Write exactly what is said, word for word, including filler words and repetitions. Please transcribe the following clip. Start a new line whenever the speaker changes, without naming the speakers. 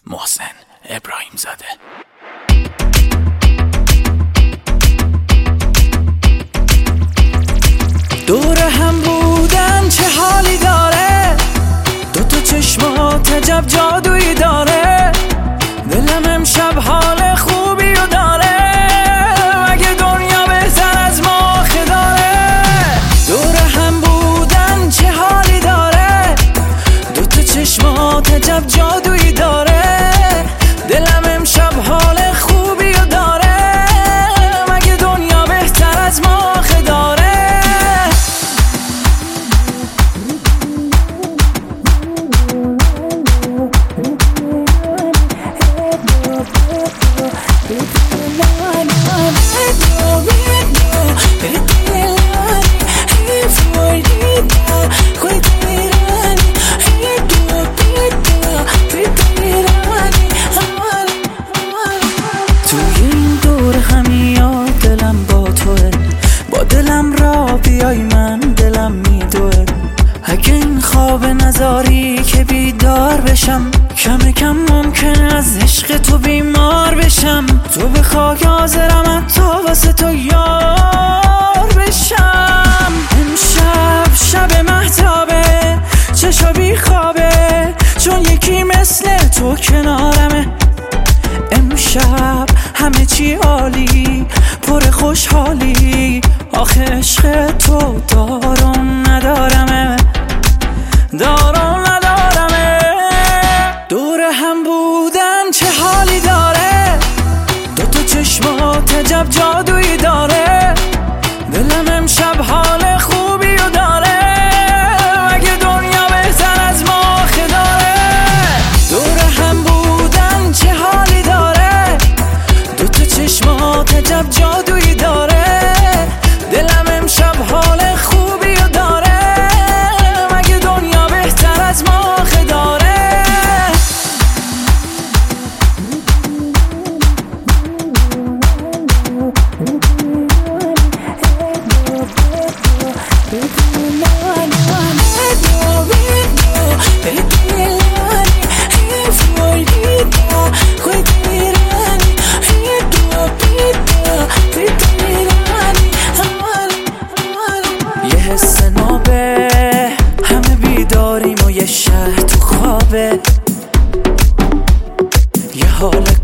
محسن ابراهیم زاده.
دور هم بودن چه حالی داره، دو تا چشمات عجب جادویی داره، دلم امشب حال خوبی رو داره، مگه دنیا بهتر از ما آخه داره. دور هم بودن چه حالی داره، دو تا چشمات عجب جادویی داره، دلم امشب حال خوبی رو داره، مگه دنیا بهتر از ما آخه داره. توی این دور همیاد دلم با توه، با دلم را بیای من دلم میدوه، اگه این خواب نزاری که بیدار بشم، کم کم ممکنه از عشق تو بیمار بشم، تو بخوای حاضرم حتی واسه تو یار بشم. امشب شب مهتابه، چشا بی خوابه، چون یکی مثل تو کنارمه. امشب همه چی عالی، پر خوشحالی، آخه عشق تو دارم ندارمه، دارم ندارمه. دور هم بودن چه حالی داره، دو تا چشمات عجب جادویی داره، دلم امشب حال خوبی رو داره، مگه دنیا بهتر از ما آخه داره. دور هم بودن چه حالی داره، دو تا چشمات عجب جادویی داره، دلم امشب حال خوبی رو داره، مگه دنیا بهتر از ما آخه داره. یه حس نابه، همه بیداریم و یه شهر تو خوابه، یه حال